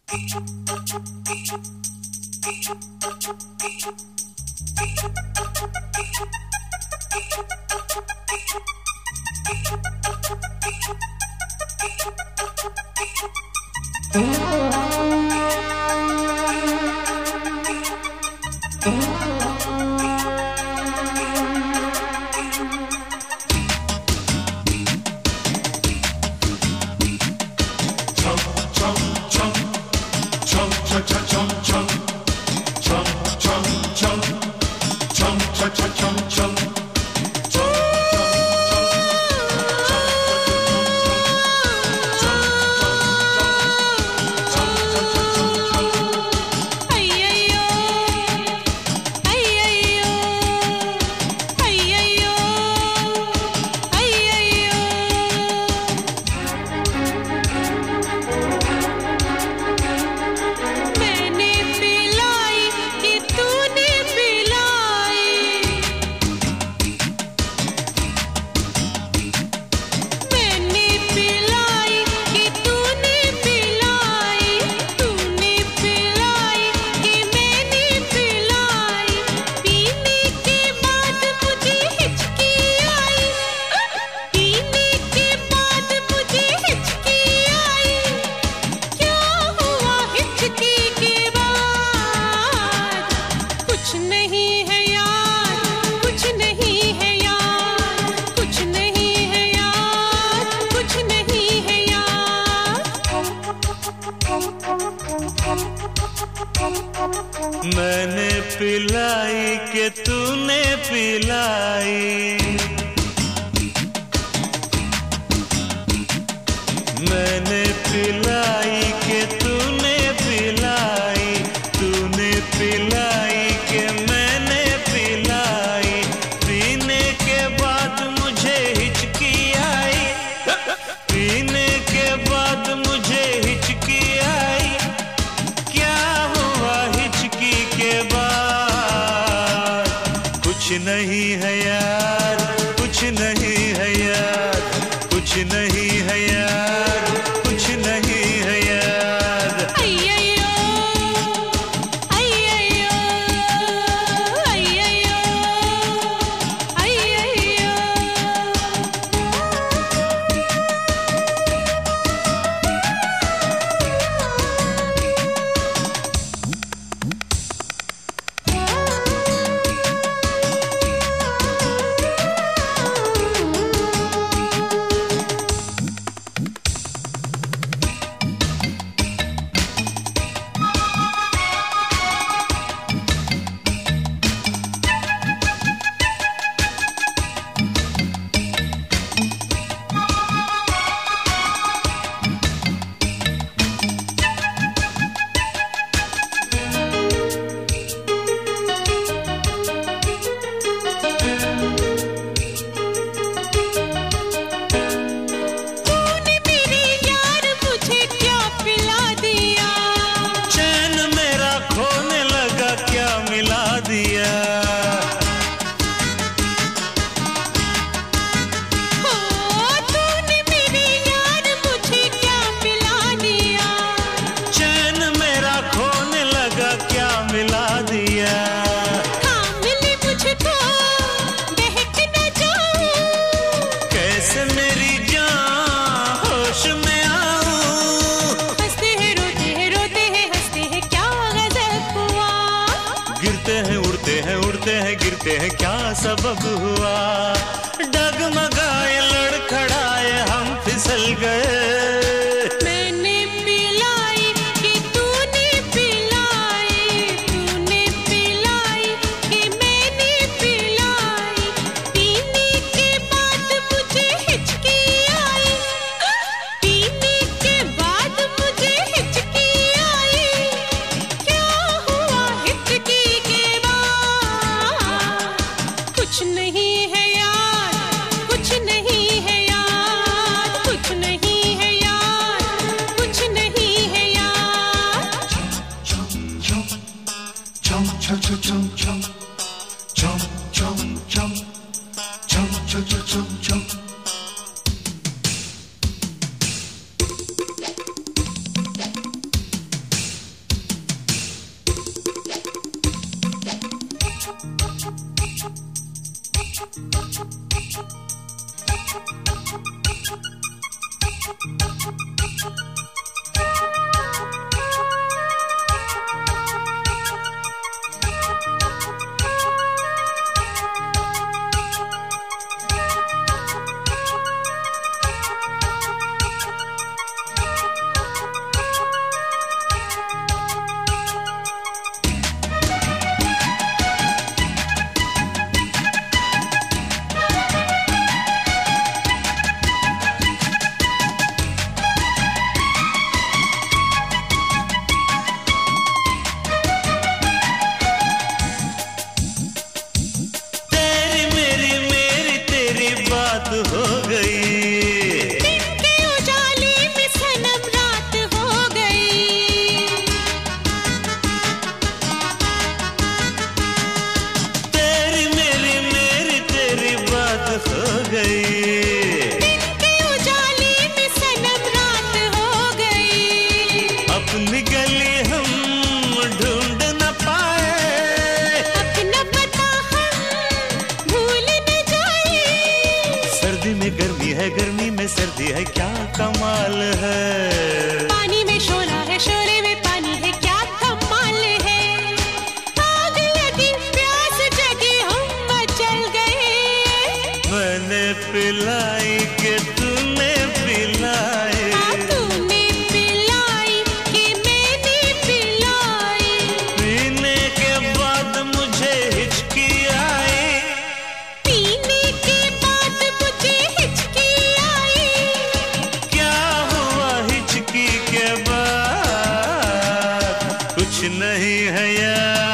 मैंने पिलाई के तूने पिलाई, मैंने पिलाई के तूने पिलाई, तूने पिलाई के मैंने पिलाई, पीने के बाद मुझे हिचकी आई, पीने के बाद मुझे हिचकी आई, क्या हुआ हिचकी के बाद? कुछ नहीं है यार, कुछ नहीं है यार, कुछ नहीं है यार, कुछ नहीं है यार। अय्ययो अय्ययो अय्ययो अय्ययो। उड़ते हैं गिरते हैं क्या सबब हुआ? डगमगाए लड़खड़ाए हम फिसल गए। मैंने पिलाई कि तूने पिलाई, तूने पिलाई कि मैंने पिलाई, पीने के बाद मुझे हिचकी आई, पीने के बाद मुझे हिचकी आई, क्या हुआ हिचकी के बाद? कुछ नहीं है यार, कुछ नहीं है यार, कुछ नहीं है यार, कुछ नहीं है यार। कुछ नहीं है यार।